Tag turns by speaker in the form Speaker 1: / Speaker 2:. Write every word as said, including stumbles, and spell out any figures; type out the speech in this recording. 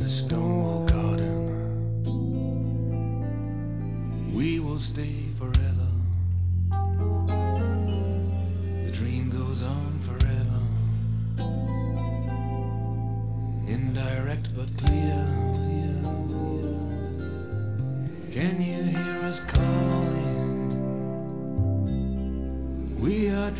Speaker 1: the Stonewall Garden. We will stay forever. The dream goes on forever. Indirect but clear. Can you